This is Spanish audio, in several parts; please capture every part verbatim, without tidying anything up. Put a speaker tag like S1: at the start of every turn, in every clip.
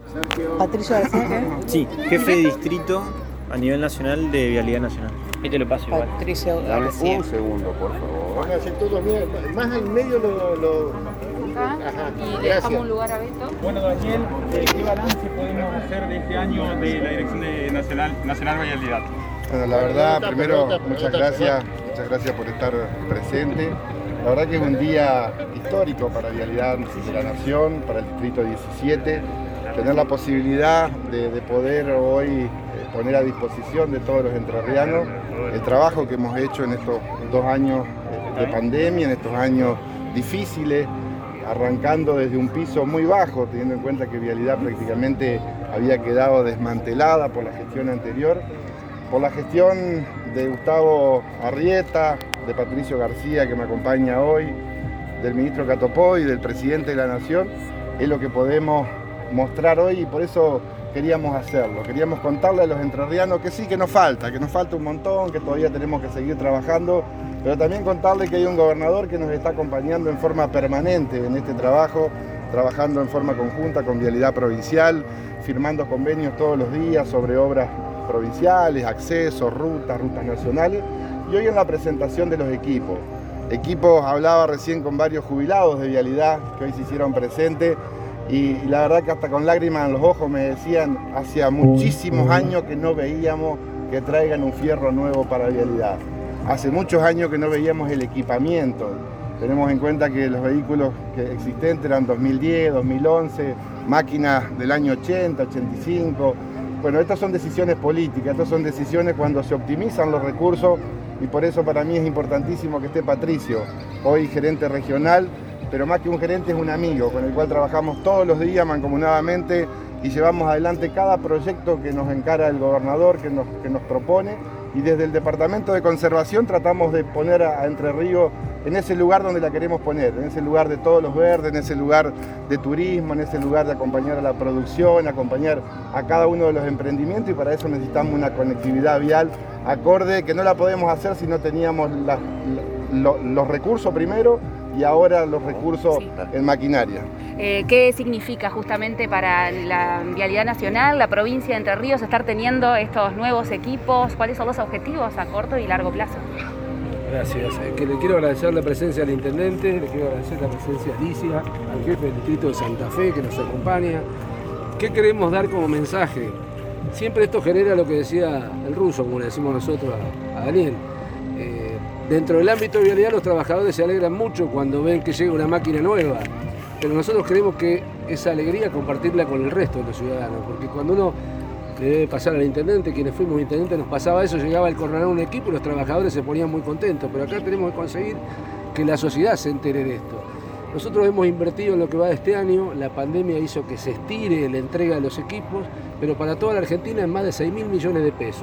S1: Patricio García, ¿qué?
S2: Sí, jefe de distrito a nivel nacional de Vialidad Nacional. Ahí te lo paso igual.
S1: Patricio
S3: Dame
S1: García.
S3: un segundo, por favor.
S4: Van a hacer todo bien. Más al medio lo... lo...
S5: Acá,
S4: Ajá,
S5: y le
S4: gracias.
S5: dejamos un lugar a Beto.
S6: Bueno, Daniel, eh, ¿qué balance podemos hacer de este año de la Dirección de Nacional, Nacional Vialidad?
S3: Bueno, la verdad,
S4: Pregunta,
S3: primero,
S4: pregunta,
S3: muchas
S4: pregunta,
S3: gracias, muchas gracias por estar presente. La verdad que es un día histórico para Vialidad de la Nación, para el Distrito diecisiete. Tener la posibilidad de, de poder hoy eh, poner a disposición de todos los entrerrianos el trabajo que hemos hecho en estos dos años de pandemia, en estos años difíciles, arrancando desde un piso muy bajo, teniendo en cuenta que Vialidad prácticamente había quedado desmantelada por la gestión anterior, por la gestión de Gustavo Arrieta, de Patricio García, que me acompaña hoy, del ministro Catopoy y del presidente de la Nación, es lo que podemos mostrar hoy y por eso queríamos hacerlo. Queríamos contarle a los entrerrianos que sí, que nos falta, que nos falta un montón, que todavía tenemos que seguir trabajando, pero también contarle que hay un gobernador que nos está acompañando en forma permanente en este trabajo, trabajando en forma conjunta con Vialidad Provincial, firmando convenios todos los días sobre obras provinciales, accesos, rutas, rutas nacionales, y hoy en la presentación de los equipos. Equipos, hablaba recién con varios jubilados de Vialidad que hoy se hicieron presentes, y la verdad que hasta con lágrimas en los ojos me decían, hacía muchísimos años que no veíamos que traigan un fierro nuevo para Vialidad. Hace muchos años que no veíamos el equipamiento. Tenemos en cuenta que los vehículos que existentes eran dos mil diez, dos mil once, máquinas del año ochenta, ochenta y cinco. Bueno, estas son decisiones políticas, estas son decisiones cuando se optimizan los recursos y por eso para mí es importantísimo que esté Patricio, hoy gerente regional, pero más que un gerente es un amigo con el cual trabajamos todos los días mancomunadamente y llevamos adelante cada proyecto que nos encara el gobernador, que nos, que nos propone, y desde el Departamento de Conservación tratamos de poner a, a Entre Ríos en ese lugar donde la queremos poner, en ese lugar de todos los verdes, en ese lugar de turismo, en ese lugar de acompañar a la producción, acompañar a cada uno de los emprendimientos, y para eso necesitamos una conectividad vial acorde, que no la podemos hacer si no teníamos la, la, lo, los recursos primero, y ahora los recursos sí. en maquinaria.
S5: Eh, ¿Qué significa justamente para la Vialidad Nacional, la provincia de Entre Ríos, estar teniendo estos nuevos equipos? ¿Cuáles son los objetivos a corto y largo plazo?
S7: Gracias. Eh, que le quiero agradecer la presencia del intendente, le quiero agradecer la presencia de Alicia, al jefe del distrito de Santa Fe que nos acompaña. ¿Qué queremos dar como mensaje? Siempre esto genera lo que decía el ruso, como le decimos nosotros a, a Daniel. Eh, dentro del ámbito de vialidad los trabajadores se alegran mucho cuando ven que llega una máquina nueva, pero nosotros queremos que esa alegría compartirla con el resto de los ciudadanos, porque cuando uno le debe pasar al intendente, quienes fuimos intendentes nos pasaba eso, llegaba el coronel un equipo y los trabajadores se ponían muy contentos, pero acá tenemos que conseguir que la sociedad se entere de esto. Nosotros hemos invertido en lo que va de este año, la pandemia hizo que se estire la entrega de los equipos, pero para toda la Argentina en más de seis mil millones de pesos.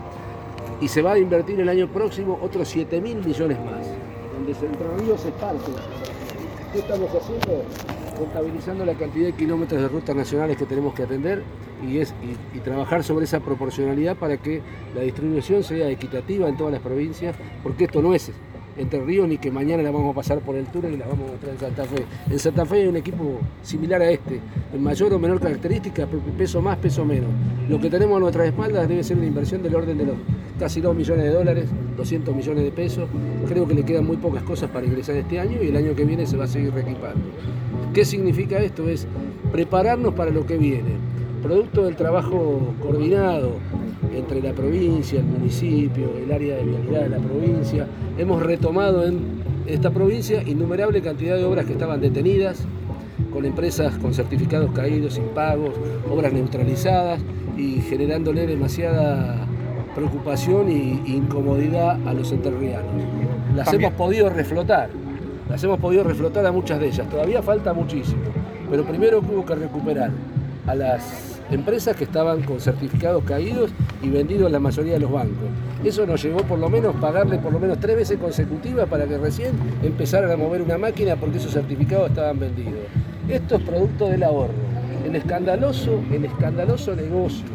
S7: Y se va a invertir el año próximo otros siete mil millones más, donde Entre Ríos se parte. ¿Qué estamos haciendo? Contabilizando la cantidad de kilómetros de rutas nacionales que tenemos que atender y, es, y, y trabajar sobre esa proporcionalidad para que la distribución sea equitativa en todas las provincias, porque esto no es Entre Ríos ni que mañana la vamos a pasar por el túnel y la vamos a mostrar en Santa Fe. En Santa Fe hay un equipo similar a este, en mayor o menor característica, peso más, peso menos. Lo que tenemos a nuestras espaldas debe ser una inversión del orden de los casi dos millones de dólares, doscientos millones de pesos. Creo que le quedan muy pocas cosas para ingresar este año y el año que viene se va a seguir reequipando. ¿Qué significa esto? Es prepararnos para lo que viene. Producto del trabajo coordinado entre la provincia, el municipio, el área de vialidad de la provincia, hemos retomado en esta provincia innumerable cantidad de obras que estaban detenidas, con empresas con certificados caídos, impagos, obras neutralizadas y generándole demasiada preocupación e incomodidad a los entrerrianos. Las También. hemos podido reflotar, las hemos podido reflotar a muchas de ellas, todavía falta muchísimo, pero primero hubo que recuperar a las empresas que estaban con certificados caídos y vendidos en la mayoría de los bancos. Eso nos llevó por lo menos pagarle por lo menos tres veces consecutivas para que recién empezaran a mover una máquina porque esos certificados estaban vendidos. Esto es producto del ahorro. El escandaloso, el escandaloso negocio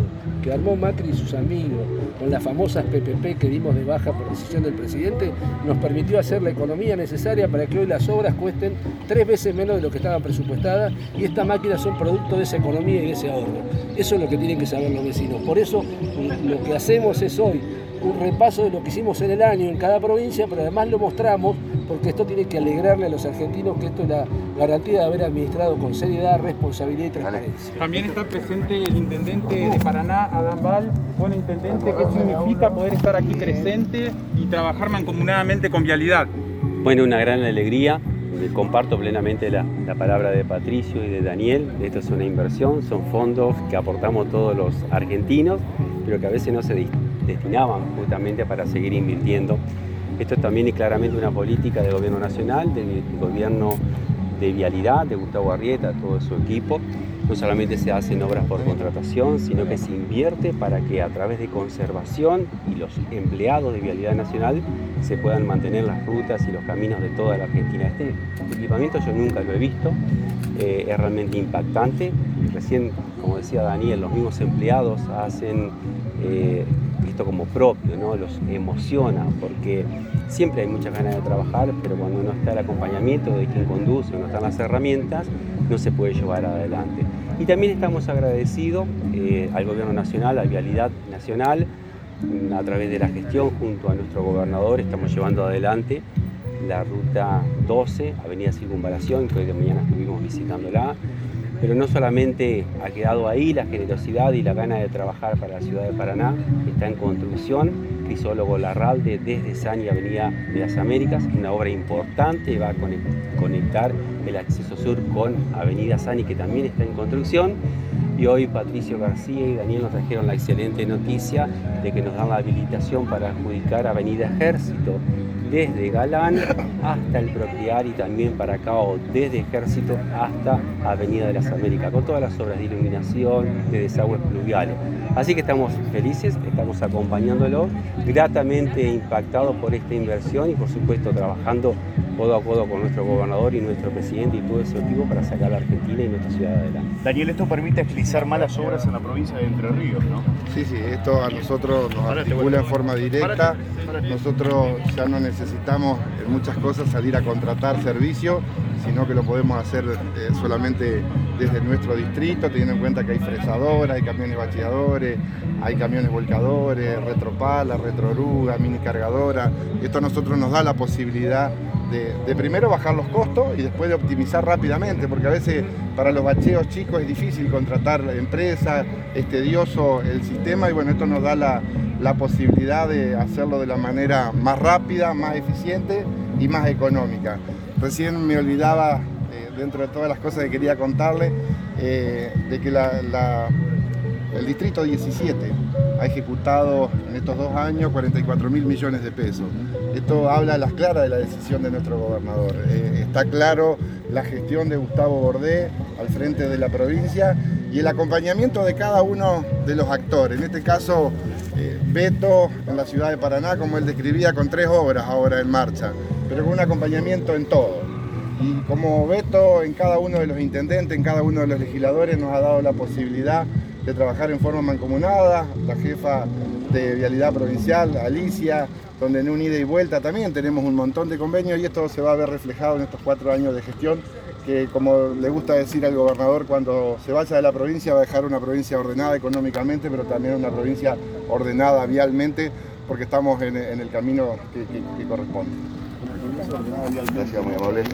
S7: que armó Macri y sus amigos, con las famosas P P P que dimos de baja por decisión del presidente, nos permitió hacer la economía necesaria para que hoy las obras cuesten tres veces menos de lo que estaban presupuestadas, y estas máquinas son producto de esa economía y de ese ahorro. Eso es lo que tienen que saber los vecinos. Por eso lo que hacemos es hoy un repaso de lo que hicimos en el año en cada provincia, pero además lo mostramos porque esto tiene que alegrarle a los argentinos que esto es la garantía de haber administrado con seriedad, responsabilidad y transparencia.
S6: También está presente el intendente de Paraná, Adán Val. Bueno, intendente, ¿qué significa poder estar aquí presente y trabajar mancomunadamente con Vialidad?
S1: Bueno, una gran alegría. Comparto plenamente la, la palabra de Patricio y de Daniel. Esto es una inversión, son fondos que aportamos todos los argentinos, pero que a veces no se destinaban justamente para seguir invirtiendo. Esto también es claramente una política del gobierno nacional, del gobierno de Vialidad, de Gustavo Arrieta, todo su equipo. No solamente se hacen obras por contratación, sino que se invierte para que a través de conservación y los empleados de Vialidad Nacional se puedan mantener las rutas y los caminos de toda la Argentina. Este equipamiento yo nunca lo he visto, eh, es realmente impactante. Recién, como decía Daniel, los mismos empleados hacen eh, esto como propio, ¿no? Los emociona, porque siempre hay muchas ganas de trabajar, pero cuando no está el acompañamiento de quien conduce, no están las herramientas, no se puede llevar adelante. Y también estamos agradecidos eh, al Gobierno Nacional, a Vialidad Nacional, a través de la gestión junto a nuestro gobernador estamos llevando adelante la ruta doce, Avenida Circunvalación, que hoy de mañana estuvimos visitándola. Pero no solamente ha quedado ahí la generosidad y la gana de trabajar para la ciudad de Paraná, está en construcción, Crisólogo Larralde desde Sani, Avenida de las Américas, una obra importante, va a conectar el acceso sur con Avenida Sani, que también está en construcción. Y hoy Patricio García y Daniel nos trajeron la excelente noticia de que nos dan la habilitación para adjudicar Avenida Ejército desde Galán hasta el Procrear y también para acá o desde Ejército hasta Avenida de las Américas, con todas las obras de iluminación, de desagües pluviales. Así que estamos felices, estamos acompañándolo, gratamente impactados por esta inversión y por supuesto trabajando codo a codo con nuestro gobernador y nuestro presidente y todo ese equipo para sacar a la Argentina y nuestra ciudad adelante.
S8: Daniel, esto permite agilizar más las obras en la provincia de Entre Ríos, ¿no?
S3: Sí, sí, esto a nosotros nos articula en forma directa. Nosotros ya no necesitamos en muchas cosas salir a contratar servicios, sino que lo podemos hacer eh, solamente desde nuestro distrito, teniendo en cuenta que hay fresadoras, hay camiones bacheadores, hay camiones volcadores, retropala, retroruga, mini cargadora. Esto a nosotros nos da la posibilidad de, de primero bajar los costos y después de optimizar rápidamente, porque a veces para los bacheos chicos es difícil contratar empresas, es tedioso el sistema y bueno, esto nos da la, la posibilidad de hacerlo de la manera más rápida, más eficiente y más económica. Recién me olvidaba, eh, dentro de todas las cosas que quería contarle, eh, de que la, la, el Distrito diecisiete ha ejecutado en estos dos años cuarenta y cuatro mil millones de pesos. Esto habla a las claras de la decisión de nuestro gobernador. Eh, está claro la gestión de Gustavo Bordé al frente de la provincia y el acompañamiento de cada uno de los actores. En este caso, eh, Beto en la ciudad de Paraná, como él describía, con tres obras ahora en marcha, pero con un acompañamiento en todo. Y como Beto en cada uno de los intendentes, en cada uno de los legisladores nos ha dado la posibilidad de trabajar en forma mancomunada, la jefa de Vialidad Provincial, Alicia, donde en un ida y vuelta también tenemos un montón de convenios y esto se va a ver reflejado en estos cuatro años de gestión, que como le gusta decir al gobernador, cuando se vaya de la provincia va a dejar una provincia ordenada económicamente, pero también una provincia ordenada vialmente, porque estamos en, en el camino que, que, que corresponde. Gracias, muy amable.